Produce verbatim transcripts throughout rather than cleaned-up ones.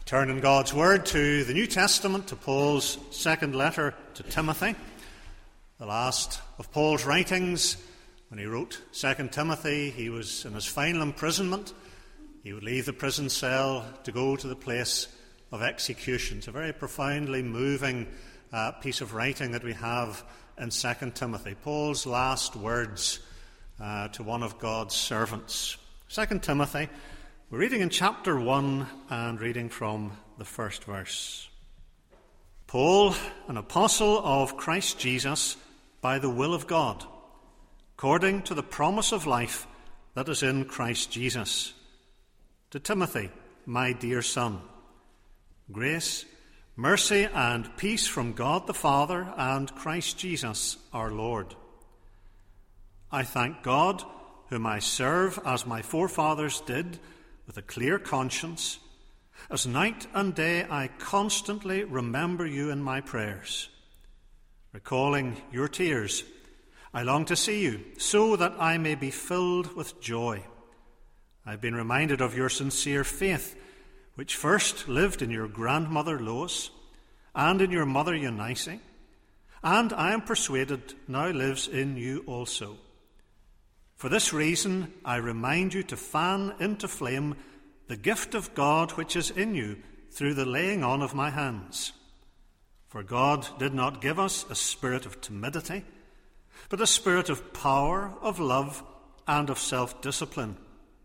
Turn in God's Word to the New Testament, to Paul's second letter to Timothy, the last of Paul's writings. When he wrote Second Timothy, he was in his final imprisonment. He would leave the prison cell to go to the place of execution. It's a very profoundly moving uh, piece of writing that we have in Second Timothy, Paul's last words uh, to one of God's servants. Second Timothy, we're reading in chapter one and reading from the first verse. Paul, an apostle of Christ Jesus, by the will of God, according to the promise of life that is in Christ Jesus. To Timothy, my dear son, grace, mercy, and peace from God the Father and Christ Jesus our Lord. I thank God, whom I serve as my forefathers did, with a clear conscience, as night and day I constantly remember you in my prayers. Recalling your tears, I long to see you, so that I may be filled with joy. I've been reminded of your sincere faith, which first lived in your grandmother Lois and in your mother Eunice, and I am persuaded now lives in you also. For this reason, I remind you to fan into flame the gift of God which is in you through the laying on of my hands. For God did not give us a spirit of timidity, but a spirit of power, of love, and of self-discipline.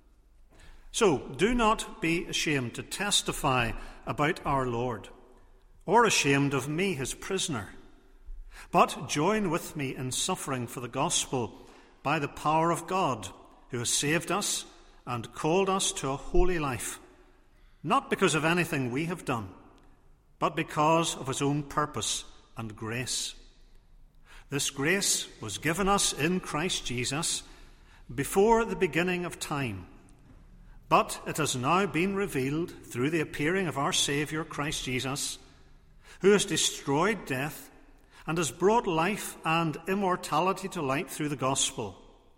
So do not be ashamed to testify about our Lord, or ashamed of me, his prisoner, but join with me in suffering for the gospel by the power of God, who has saved us and called us to a holy life, not because of anything we have done, but because of his own purpose and grace. This grace was given us in Christ Jesus before the beginning of time, but it has now been revealed through the appearing of our Saviour, Christ Jesus, who has destroyed death and has brought life and immortality to light through the gospel.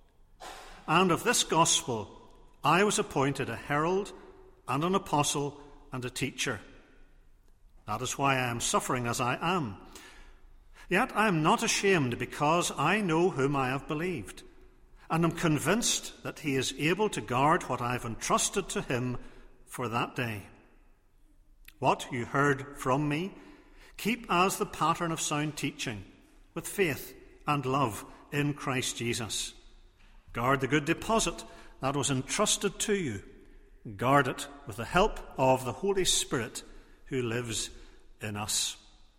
And of this gospel I was appointed a herald and an apostle and a teacher. That is why I am suffering as I am. Yet I am not ashamed, because I know whom I have believed, and am convinced that he is able to guard what I have entrusted to him for that day. What you heard from me, keep as the pattern of sound teaching, with faith and love in Christ Jesus. Guard the good deposit that was entrusted to you. Guard it with the help of the Holy Spirit who lives in us.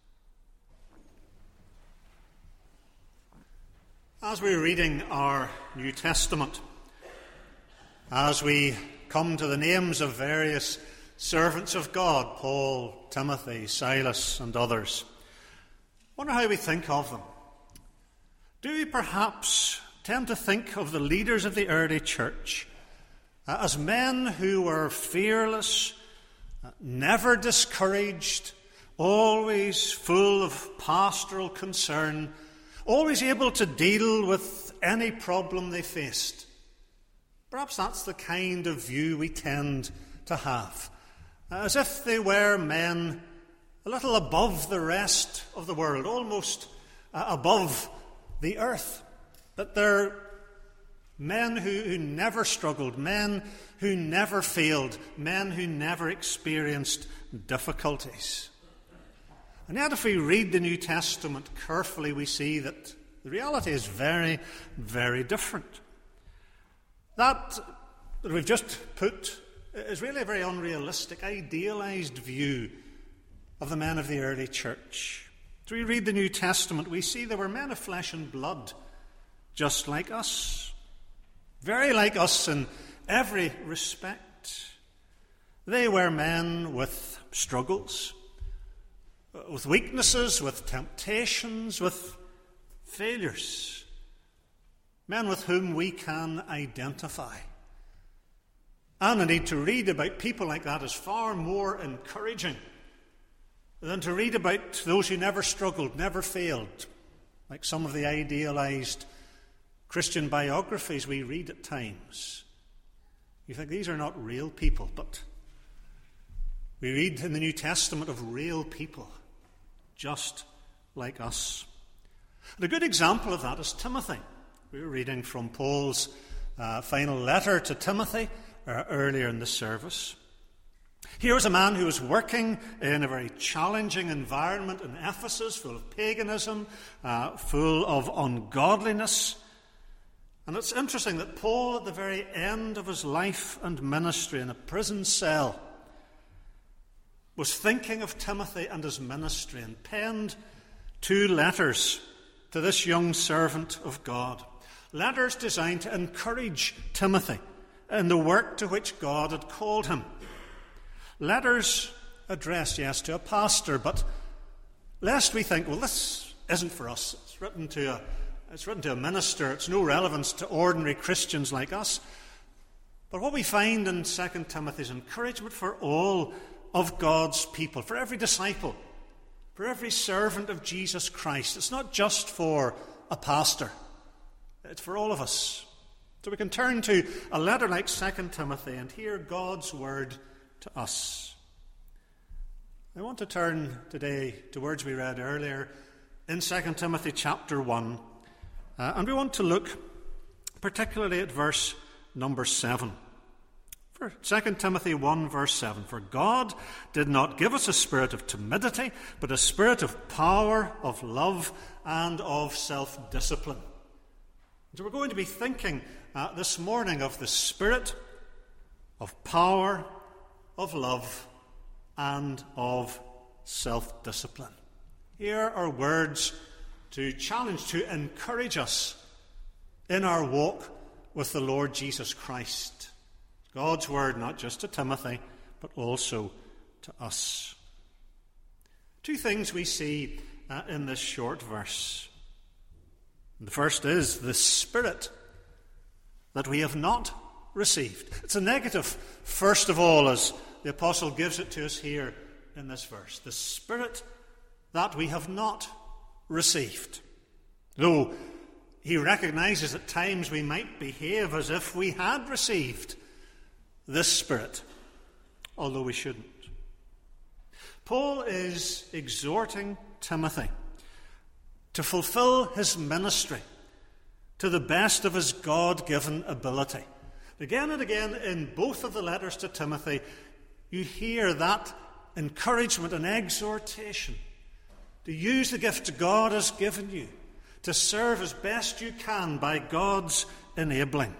As we're reading our New Testament, as we come to the names of various servants of God, Paul, Timothy, Silas, and others, I wonder how we think of them. Do we perhaps tend to think of the leaders of the early church uh, as men who were fearless, uh, never discouraged, always full of pastoral concern, always able to deal with any problem they faced? Perhaps that's the kind of view we tend to have, as if they were men a little above the rest of the world, almost uh, above the earth. That they're men who, who never struggled, men who never failed, men who never experienced difficulties. And yet if we read the New Testament carefully, we see that the reality is very, very different. That that we've just put is really a very unrealistic, idealized view of the men of the early church. As we read the New Testament, we see they were men of flesh and blood, just like us, very like us in every respect. They were men with struggles, with weaknesses, with temptations, with failures. Men with whom we can identify. And indeed, to read about people like that is far more encouraging than to read about those who never struggled, never failed, like some of the idealized Christian biographies we read at times. You think these are not real people, but We read in the New Testament of real people, just like us. And a good example of that is Timothy. We were reading from Paul's uh, final letter to Timothy uh, earlier in the service. Here was a man who was working in a very challenging environment in Ephesus, full of paganism, uh, full of ungodliness. And it's interesting that Paul, at the very end of his life and ministry in a prison cell, was thinking of Timothy and his ministry and penned two letters to this young servant of God. Letters designed to encourage Timothy in the work to which God had called him. Letters addressed, yes, to a pastor, but lest we think, well, this isn't for us. It's written to a, it's written to a minister. It's no relevance to ordinary Christians like us. But what we find in Second Timothy is encouragement for all of God's people, for every disciple, for every servant of Jesus Christ. It's not just for a pastor. It's for all of us. So we can turn to a letter like Second Timothy and hear God's word to us. I want to turn today to words we read earlier in Second Timothy chapter one, uh, and we want to look particularly at verse number seven. For Second Timothy one verse seven, "For God did not give us a spirit of timidity, but a spirit of power, of love, and of self-discipline." So we're going to be thinking uh, this morning of the spirit of power, of love, and of self-discipline. Here are words to challenge, to encourage us in our walk with the Lord Jesus Christ. God's word not just to Timothy, but also to us. Two things we see uh, in this short verse. The first is the spirit that we have not received. It's a negative, first of all, as the apostle gives it to us here in this verse. The spirit that we have not received. Though he recognizes at times we might behave as if we had received this spirit, although we shouldn't. Paul is exhorting Timothy to fulfill his ministry to the best of his God-given ability. Again and again in both of the letters to Timothy, you hear that encouragement and exhortation to use the gift God has given you to serve as best you can by God's enabling.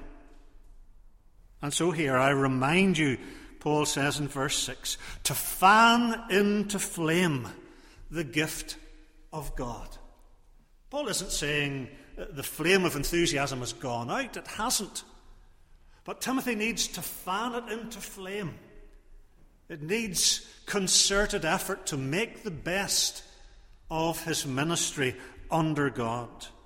And so here I remind you, Paul says in verse six, to fan into flame the gift of God. Paul isn't saying the flame of enthusiasm has gone out. It hasn't. But Timothy needs to fan it into flame. It needs concerted effort to make the best of his ministry under God.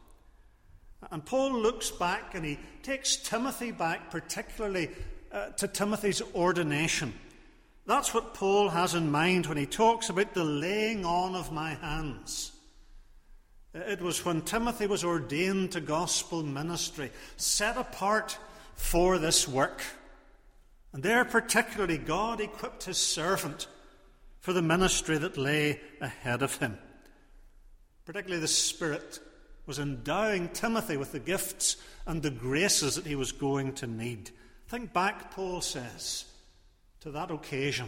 And Paul looks back and he takes Timothy back particularly uh, to Timothy's ordination. That's what Paul has in mind when he talks about the laying on of my hands. It was when Timothy was ordained to gospel ministry, set apart for this work. And there particularly God equipped his servant for the ministry that lay ahead of him. Particularly the Spirit was endowing Timothy with the gifts and the graces that he was going to need. Think back, Paul says, to that occasion.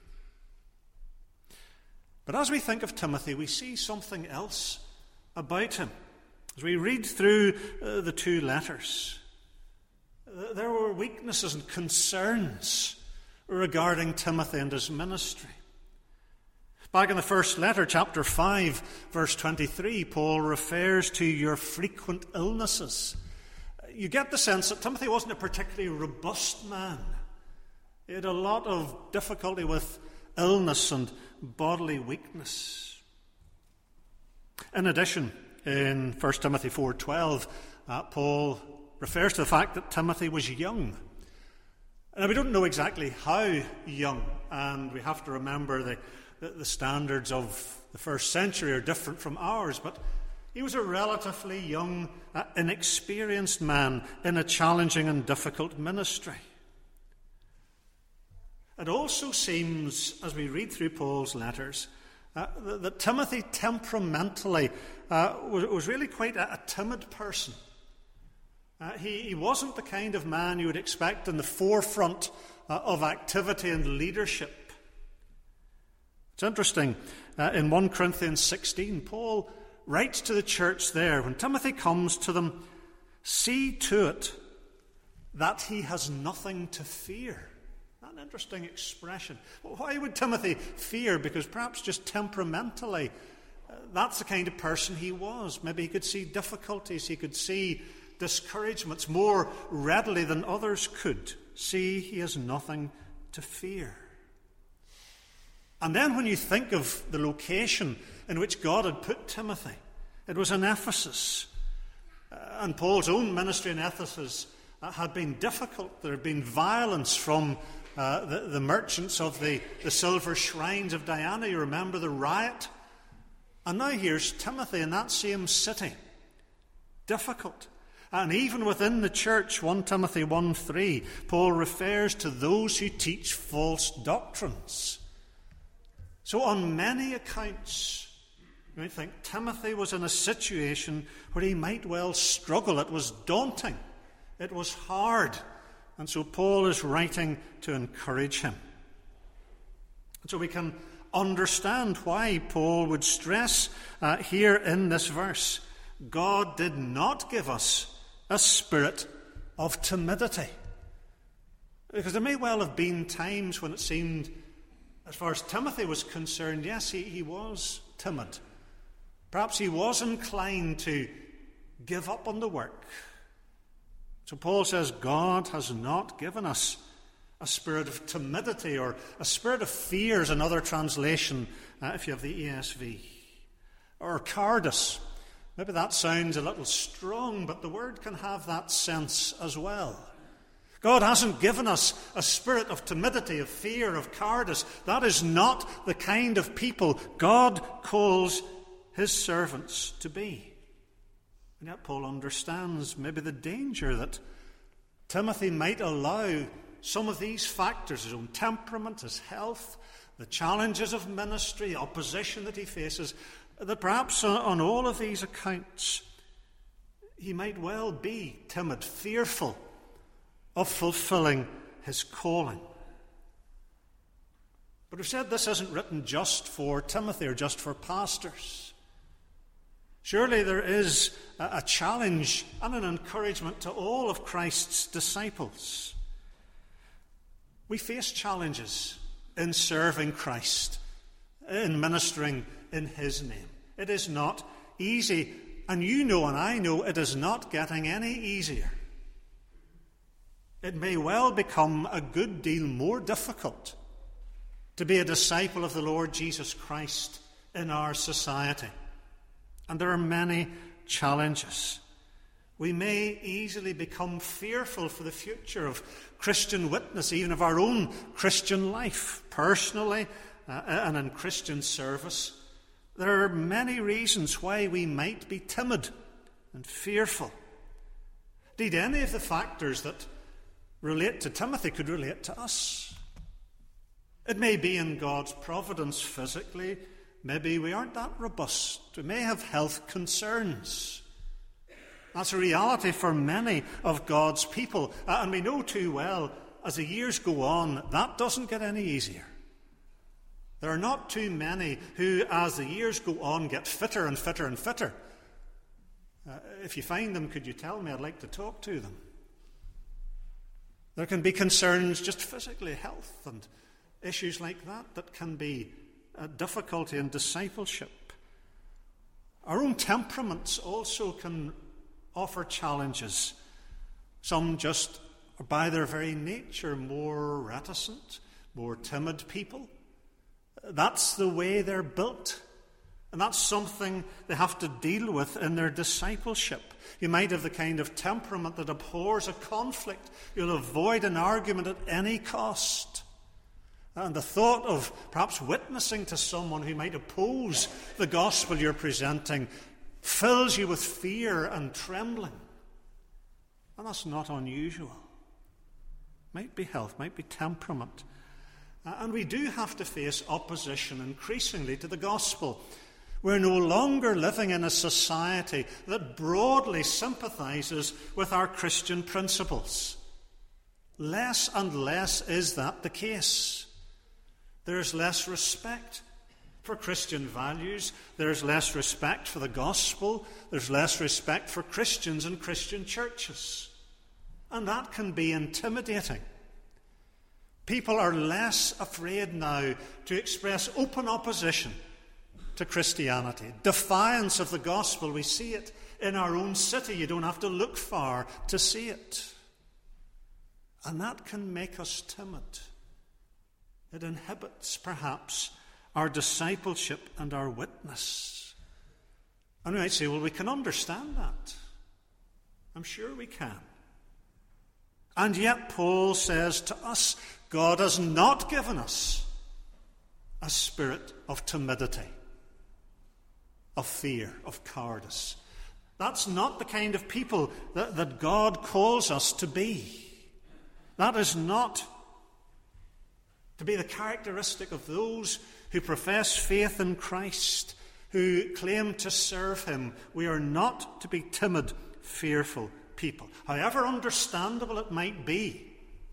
But as we think of Timothy, we see something else about him. As we read through uh, the two letters, uh, there were weaknesses and concerns regarding Timothy and his ministry. Back in the first letter, chapter five, verse twenty-three, Paul refers to your frequent illnesses. You get the sense that Timothy wasn't a particularly robust man. He had a lot of difficulty with illness and bodily weakness. In addition, in First Timothy four twelve, uh, Paul refers to the fact that Timothy was young. Now, we don't know exactly how young, and we have to remember the, the, the standards of the first century are different from ours, but he was a relatively young, uh, inexperienced man in a challenging and difficult ministry. It also seems, as we read through Paul's letters, uh, that, that Timothy temperamentally uh, was, was really quite a, a timid person. Uh, he, he wasn't the kind of man you would expect in the forefront uh, of activity and leadership. It's interesting, uh, in First Corinthians sixteen, Paul writes to the church there, when Timothy comes to them, see to it that he has nothing to fear. An interesting expression. Well, why would Timothy fear? Because perhaps just temperamentally, uh, that's the kind of person he was. Maybe he could see difficulties, he could see discouragements more readily than others could. See, he has nothing to fear. And then when you think of the location in which God had put Timothy, it was in Ephesus. Uh, and Paul's own ministry in Ephesus uh, had been difficult. There had been violence from uh, the, the merchants of the, the silver shrines of Diana. You remember the riot? And now here's Timothy in that same city. Difficult. And even within the church, First Timothy one three, Paul refers to those who teach false doctrines. So on many accounts, you might think Timothy was in a situation where he might well struggle. It was daunting. It was hard. And so Paul is writing to encourage him. And so we can understand why Paul would stress uh, here in this verse, God did not give us a spirit of timidity. Because there may well have been times when it seemed, as far as Timothy was concerned, yes, he, he was timid. Perhaps he was inclined to give up on the work. So Paul says, God has not given us a spirit of timidity, or a spirit of fear is another translation, uh, if you have the E S V. Or cowardice. Maybe that sounds a little strong, but the word can have that sense as well. God hasn't given us a spirit of timidity, of fear, of cowardice. That is not the kind of people God calls his servants to be. And yet Paul understands maybe the danger that Timothy might allow some of these factors, his own temperament, his health, the challenges of ministry, opposition that he faces, that perhaps on all of these accounts he might well be timid, fearful of fulfilling his calling. But we've said this isn't written just for Timothy or just for pastors. Surely there is a challenge and an encouragement to all of Christ's disciples. We face challenges in serving Christ, in ministering in his name. It is not easy, and you know and I know it is not getting any easier. It may well become a good deal more difficult to be a disciple of the Lord Jesus Christ in our society. And there are many challenges. We may easily become fearful for the future of Christian witness, even of our own Christian life, personally uh, and in Christian service. There are many reasons why we might be timid and fearful. Indeed, any of the factors that relate to Timothy could relate to us. It may be in God's providence physically. Maybe we aren't that robust. We may have health concerns. That's a reality for many of God's people. And we know too well, as the years go on, that doesn't get any easier. There are not too many who, as the years go on, get fitter and fitter and fitter. Uh, if you find them, could you tell me? I'd like to talk to them. There can be concerns just physically, health and issues like that, that can be a difficulty in discipleship. Our own temperaments also can offer challenges. Some just are by their very nature more reticent, more timid people. That's the way they're built. And that's something they have to deal with in their discipleship. You might have the kind of temperament that abhors a conflict. You'll avoid an argument at any cost. And the thought of perhaps witnessing to someone who might oppose the gospel you're presenting fills you with fear and trembling. And that's not unusual. Might be health, might be temperament. And we do have to face opposition increasingly to the gospel. We're no longer living in a society that broadly sympathizes with our Christian principles. Less and less is that the case. There's less respect for Christian values. There's less respect for the gospel. There's less respect for Christians and Christian churches. And that can be intimidating. People are less afraid now to express open opposition to Christianity, defiance of the gospel. We see it in our own city. You don't have to look far to see it. And that can make us timid. It inhibits, perhaps, our discipleship and our witness. And we might say, well, we can understand that. I'm sure we can. And yet Paul says to us, God has not given us a spirit of timidity, of fear, of cowardice. That's not the kind of people that, that God calls us to be. That is not to be the characteristic of those who profess faith in Christ, who claim to serve him. We are not to be timid, fearful people. However understandable it might be,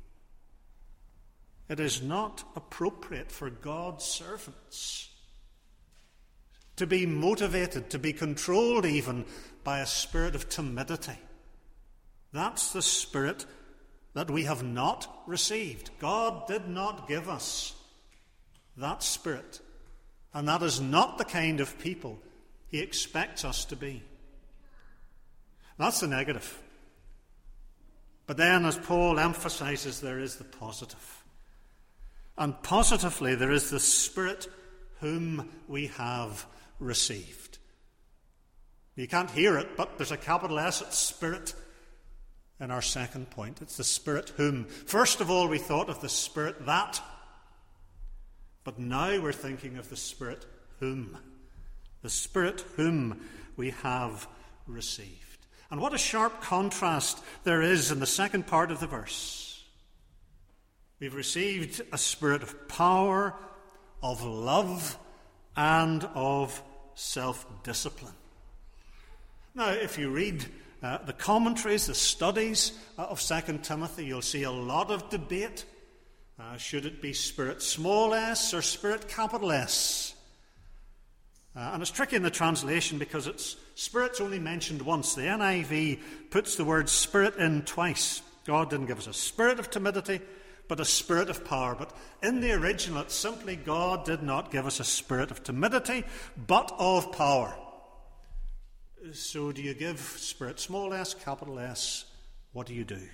it is not appropriate for God's servants to be motivated, to be controlled even by a spirit of timidity. That's the spirit that we have not received. God did not give us that spirit. And that is not the kind of people he expects us to be. That's the negative. But then, as Paul emphasizes, there is the positive. And positively, there is the Spirit whom we have received. You can't hear it, but there's a capital S at Spirit in our second point. It's the Spirit whom. First of all, we thought of the Spirit that, but now we're thinking of the Spirit whom. The Spirit whom we have received. And what a sharp contrast there is in the second part of the verse. We've received a spirit of power, of love, and of self-discipline. Now, if you read uh, the commentaries, the studies uh, of Second Timothy, you'll see a lot of debate. Uh, should it be spirit small s or spirit capital S? Uh, and it's tricky in the translation because it's spirit's only mentioned once. The N I V puts the word spirit in twice. God didn't give us a spirit of timidity, but a spirit of power. But in the original, it's simply God did not give us a spirit of timidity, but of power. So do you give spirit small s, capital S? What do you do?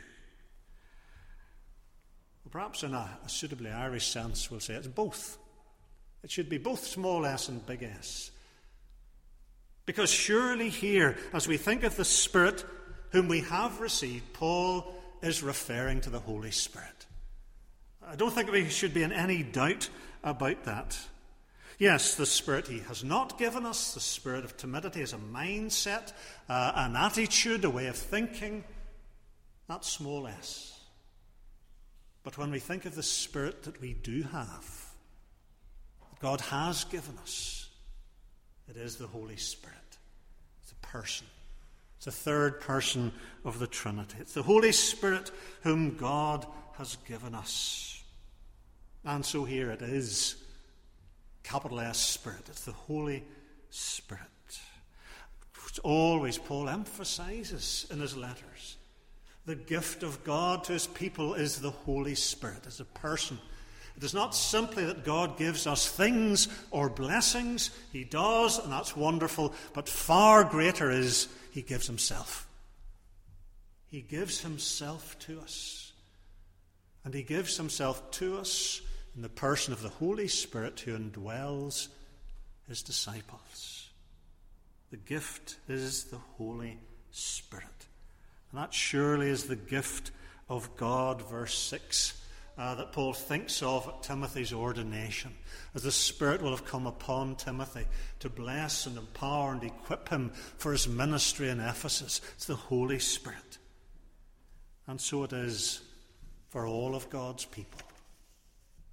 Well, perhaps in a, a suitably Irish sense, we'll say it's both. It should be both small s and big S. Because surely here, as we think of the Spirit whom we have received, Paul is referring to the Holy Spirit. I don't think we should be in any doubt about that. Yes, the Spirit he has not given us, the spirit of timidity, is a mindset, uh, an attitude, a way of thinking. That's small s. But when we think of the Spirit that we do have, God has given us, it is the Holy Spirit. It's a person. It's the third person of the Trinity. It's the Holy Spirit whom God has given us. And so here it is, capital S Spirit. It's the Holy Spirit. It's always, Paul emphasizes in his letters, the gift of God to his people is the Holy Spirit, as a person. It is not simply that God gives us things or blessings. He does, and that's wonderful. But far greater is he gives himself. He gives himself to us. And he gives himself to us in the person of the Holy Spirit who indwells his disciples. The gift is the Holy Spirit. And that surely is the gift of God, verse six. Uh, that Paul thinks of at Timothy's ordination, as the Spirit will have come upon Timothy to bless and empower and equip him for his ministry in Ephesus. It's the Holy Spirit. And so it is for all of God's people.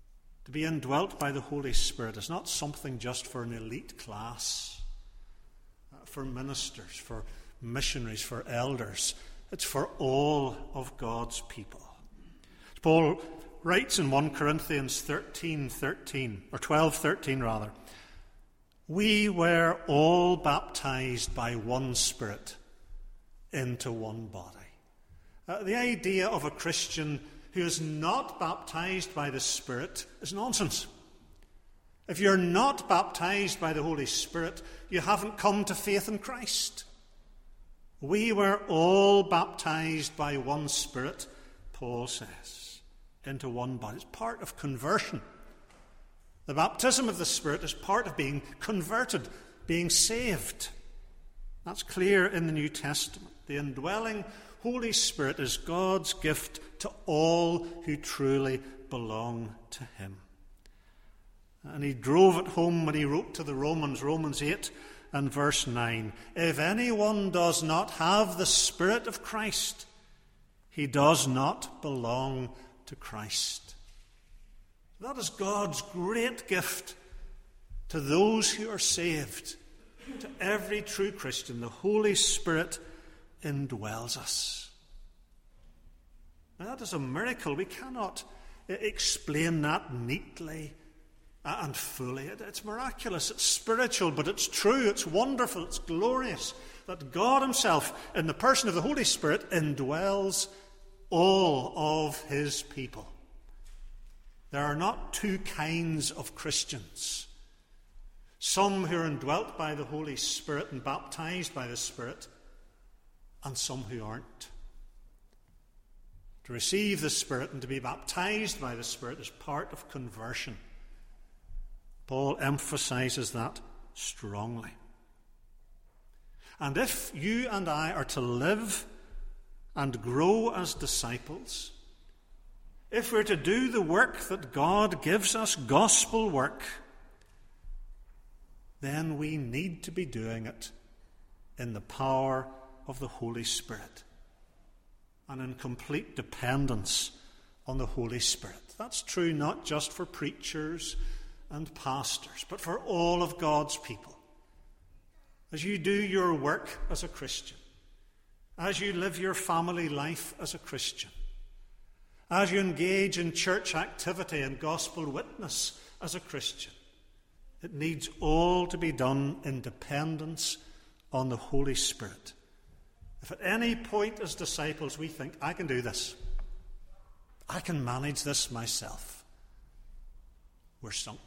to be indwelt by the Holy Spirit is not something just for an elite class, for ministers, for missionaries, for elders. It's for all of God's people. Paul writes in First Corinthians thirteen thirteen, or twelve thirteen rather, we were all baptized by one Spirit into one body. Uh, the idea of a Christian who is not baptized by the Spirit is nonsense. If you're not baptized by the Holy Spirit, you haven't come to faith in Christ. We were all baptized by one Spirit, Paul says, into one body. It's part of conversion. The baptism of the Spirit is part of being converted, being saved. That's clear in the New Testament. The indwelling Holy Spirit is God's gift to all who truly belong to him. And he drove it home when he wrote to the Romans, Romans eight and verse nine. If anyone does not have the Spirit of Christ, he does not belong to Christ. That is God's great gift to those who are saved. To every true Christian, the Holy Spirit indwells us. Now, that is a miracle. We cannot explain that neatly and fully. It's miraculous, it's spiritual, but it's true, it's wonderful, it's glorious that God himself, in the person of the Holy Spirit, indwells all of his people. There are not two kinds of Christians. Some who are indwelt by the Holy Spirit and baptized by the Spirit, and some who aren't. To receive the Spirit and to be baptized by the Spirit is part of conversion. Paul emphasizes that strongly. And if you and I are to live and grow as disciples, if we're to do the work that God gives us, gospel work, then we need to be doing it in the power of the Holy Spirit and in complete dependence on the Holy Spirit. That's true not just for preachers and pastors, but for all of God's people. As you do your work as a Christian, as you live your family life as a Christian, as you engage in church activity and gospel witness as a Christian, it needs all to be done in dependence on the Holy Spirit. If at any point as disciples we think, I can do this, I can manage this myself, we're sunk.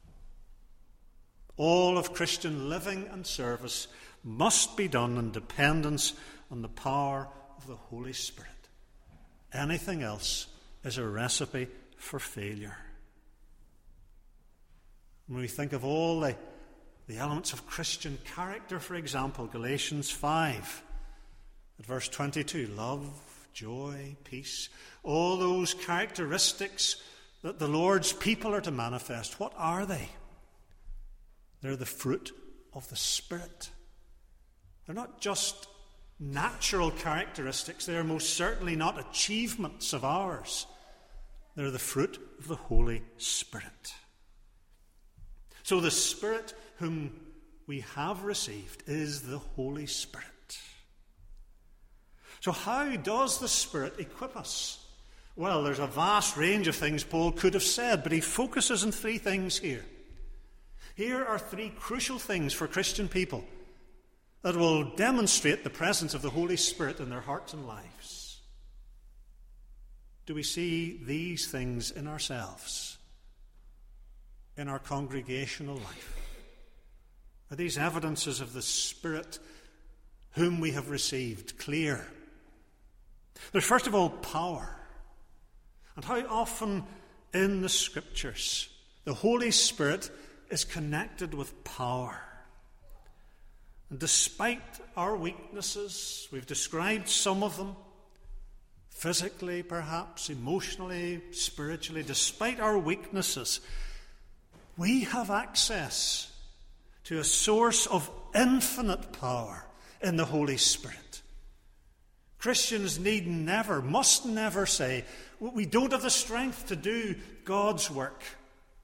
All of Christian living and service must be done in dependence on the power of the Holy Spirit. Anything else is a recipe for failure. When we think of all the, the elements of Christian character, for example, Galatians five, at verse twenty-two, love, joy, peace, all those characteristics that the Lord's people are to manifest, what are they? They're the fruit of the Spirit. They're not just natural characteristics. They are most certainly not achievements of ours. They're the fruit of the Holy Spirit. So the Spirit whom we have received is the Holy Spirit. So how does the Spirit equip us? Well, there's a vast range of things Paul could have said, but he focuses on three things here. Here are three crucial things for Christian people that will demonstrate the presence of the Holy Spirit in their hearts and lives. Do we see these things in ourselves, in our congregational life? Are these evidences of the Spirit whom we have received clear? There's first of all power. And how often in the Scriptures the Holy Spirit is connected with power. And despite our weaknesses, we've described some of them, physically perhaps, emotionally, spiritually, despite our weaknesses, we have access to a source of infinite power in the Holy Spirit. Christians need never, must never say, we don't have the strength to do God's work.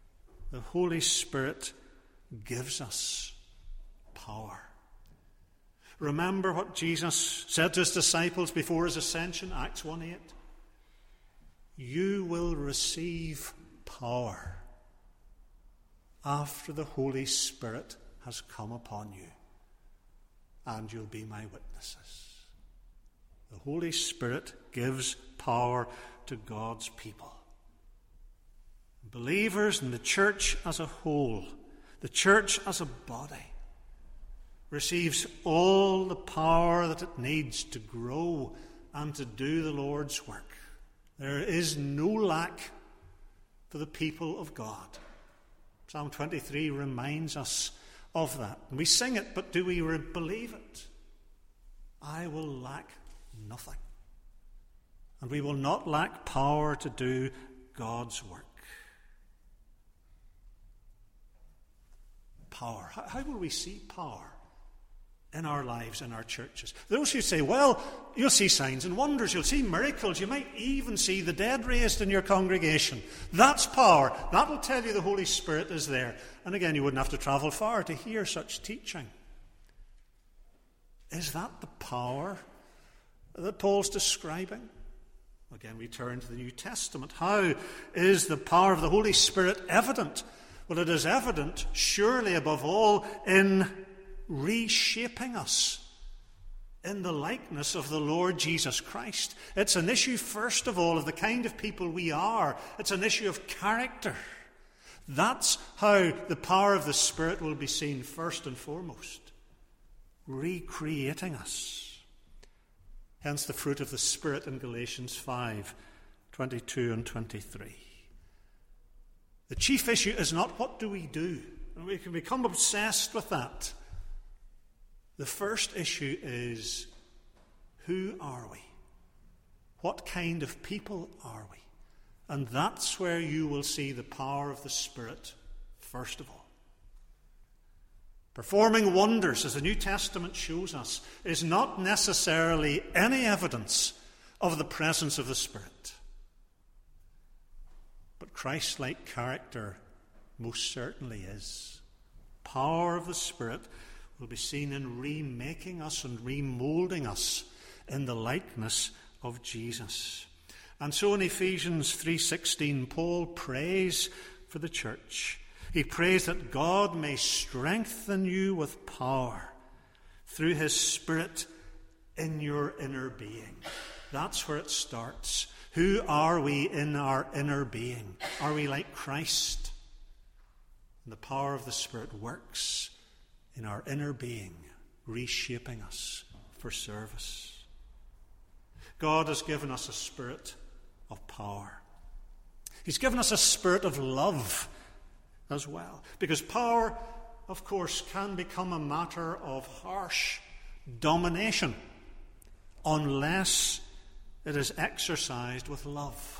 the Holy Spirit gives us power. Remember what Jesus said to his disciples before his ascension, Acts one eight. You will receive power after the Holy Spirit has come upon you, and you'll be my witnesses. The Holy Spirit gives power to God's people. Believers and the church as a whole, the church as a body, receives all the power that it needs to grow and to do the Lord's work. There is no lack for the people of God. Psalm twenty-three reminds us of that. And we sing it, but do we re- believe it? I will lack nothing. And we will not lack power to do God's work. Power. How, how will we see power in our lives, in our churches? Those who say, well, you'll see signs and wonders, you'll see miracles, you might even see the dead raised in your congregation. That's power. That'll tell you the Holy Spirit is there. And again, you wouldn't have to travel far to hear such teaching. Is that the power that Paul's describing? Again, we turn to the New Testament. How is the power of the Holy Spirit evident? Well, it is evident, surely above all, in reshaping us in the likeness of the Lord Jesus Christ. It's an issue, first of all, of the kind of people we are. It's an issue of character. That's how the power of the Spirit will be seen first and foremost. Recreating us. Hence the fruit of the Spirit in Galatians five, twenty-two and twenty-three. The chief issue is not what do we do. We can become obsessed with that. The first issue is, who are we? What kind of people are we? And that's where you will see the power of the Spirit, first of all. Performing wonders, as the New Testament shows us, is not necessarily any evidence of the presence of the Spirit. But Christ-like character most certainly is. Power of the Spirit will be seen in remaking us and remoulding us in the likeness of Jesus. And so in Ephesians three sixteen, Paul prays for the church. He prays that God may strengthen you with power through his Spirit in your inner being. That's where it starts. Who are we in our inner being? Are we like Christ? And the power of the Spirit works in our inner being, reshaping us for service. God has given us a spirit of power. He's given us a spirit of love as well. Because power, of course, can become a matter of harsh domination unless it is exercised with love.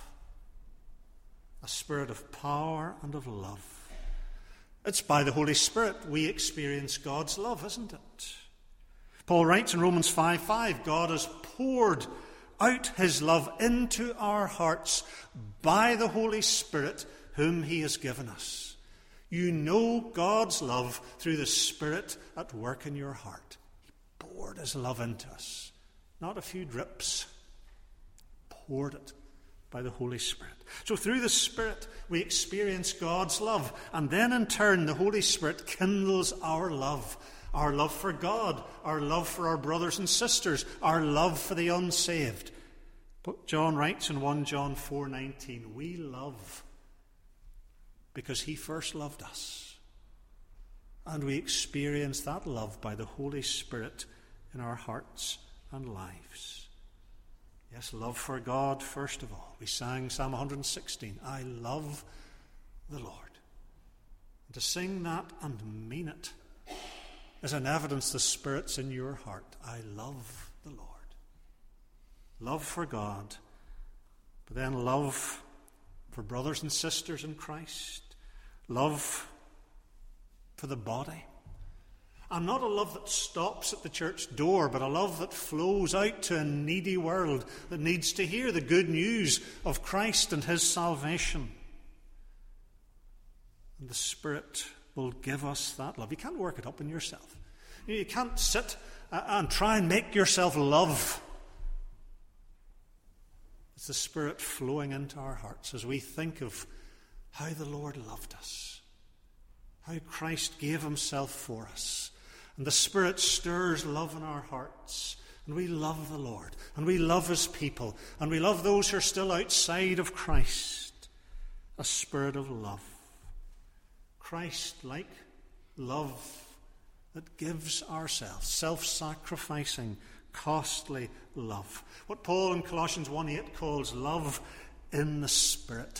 A spirit of power and of love. It's by the Holy Spirit we experience God's love, isn't it? Paul writes in Romans five five, God has poured out his love into our hearts by the Holy Spirit whom he has given us. You know God's love through the Spirit at work in your heart. He poured his love into us. Not a few drips. Poured it by the Holy Spirit. So through the Spirit we experience God's love, and then in turn the Holy Spirit kindles our love. Our love for God, our love for our brothers and sisters, our love for the unsaved. But John writes in First John four nineteen, we love because he first loved us. And we experience that love by the Holy Spirit in our hearts and lives. Yes, love for God first of all. We sang Psalm one sixteen, I love the Lord. And to sing that and mean it is an evidence the Spirit's in your heart. I love the Lord. Love for God, but then love for brothers and sisters in Christ. Love for the body. And not a love that stops at the church door, but a love that flows out to a needy world that needs to hear the good news of Christ and his salvation. And the Spirit will give us that love. You can't work it up in yourself. You can't sit and try and make yourself love. It's the Spirit flowing into our hearts as we think of how the Lord loved us, how Christ gave himself for us. And the Spirit stirs love in our hearts. And we love the Lord. And we love his people. And we love those who are still outside of Christ. A spirit of love. Christ-like love that gives ourselves. Self-sacrificing, costly love. What Paul in Colossians one eight calls love in the Spirit.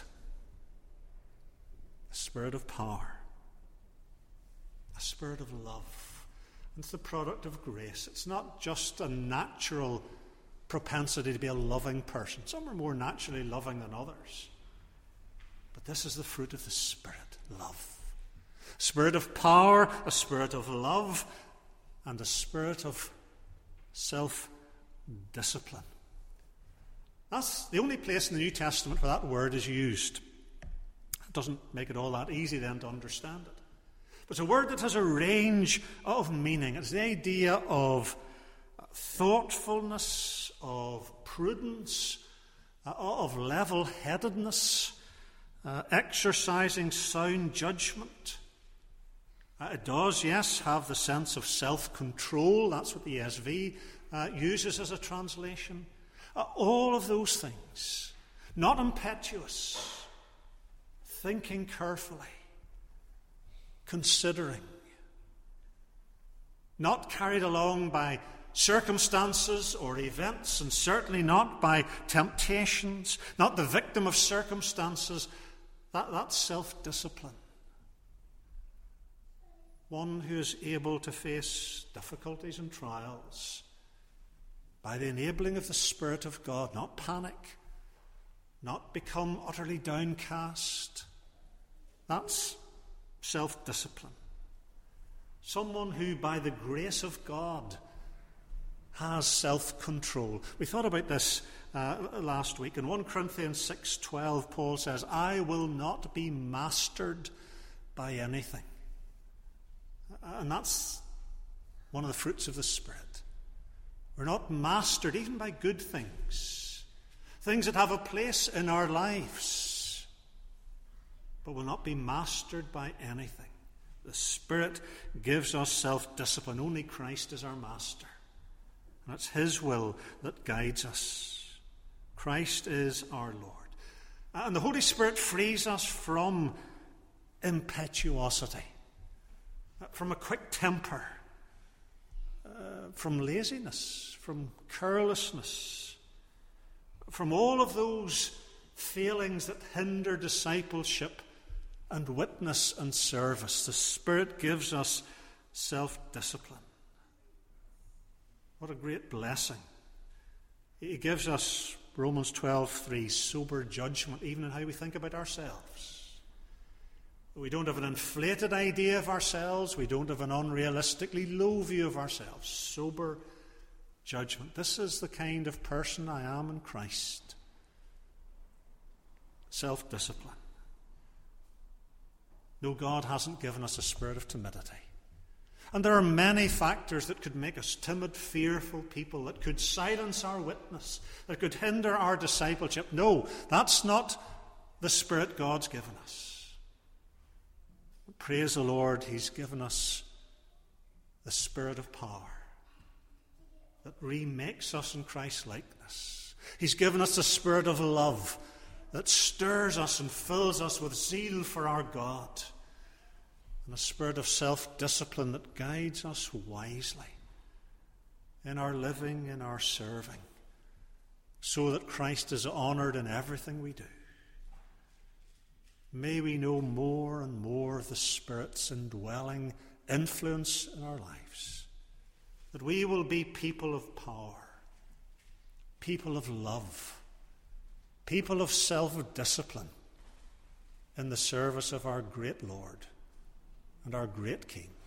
A spirit of power. A spirit of love. It's the product of grace. It's not just a natural propensity to be a loving person. Some are more naturally loving than others. But this is the fruit of the Spirit, love. A spirit of power, a spirit of love, and a spirit of self-discipline. That's the only place in the New Testament where that word is used. It doesn't make it all that easy then to understand it. But it's a word that has a range of meaning. It's the idea of thoughtfulness, of prudence, uh, of level-headedness, uh, exercising sound judgment. Uh, it does, yes, have the sense of self-control. That's what the E S V uh, uses as a translation. Uh, all of those things. Not impetuous. Thinking carefully. Considering. Not carried along by circumstances or events, and certainly not by temptations. Not the victim of circumstances. That, that's self-discipline. One who is able to face difficulties and trials by the enabling of the Spirit of God, not panic, not become utterly downcast. That's self-discipline. Someone who, by the grace of God, has self-control. We thought about this uh, last week. In First Corinthians six twelve, Paul says, I will not be mastered by anything. And that's one of the fruits of the Spirit. We're not mastered even by good things, things that have a place in our lives, but will not be mastered by anything. The Spirit gives us self-discipline. Only Christ is our master. And it's his will that guides us. Christ is our Lord. And the Holy Spirit frees us from impetuosity, from a quick temper, uh, from laziness, from carelessness, from all of those failings that hinder discipleship and witness and service. The Spirit gives us self-discipline. What a great blessing. He gives us, Romans twelve three, sober judgment, even in how we think about ourselves. We don't have an inflated idea of ourselves. We don't have an unrealistically low view of ourselves. Sober judgment. This is the kind of person I am in Christ. Self-discipline. No, God hasn't given us a spirit of timidity. And there are many factors that could make us timid, fearful people, that could silence our witness, that could hinder our discipleship. No, that's not the spirit God's given us. Praise the Lord, he's given us the spirit of power that remakes us in Christ's likeness. He's given us the spirit of love that stirs us and fills us with zeal for our God, and a spirit of self-discipline that guides us wisely in our living, in our serving, so that Christ is honoured in everything we do. May we know more and more of the Spirit's indwelling influence in our lives, that we will be people of power, people of love, people of self-discipline in the service of our great Lord and our great King.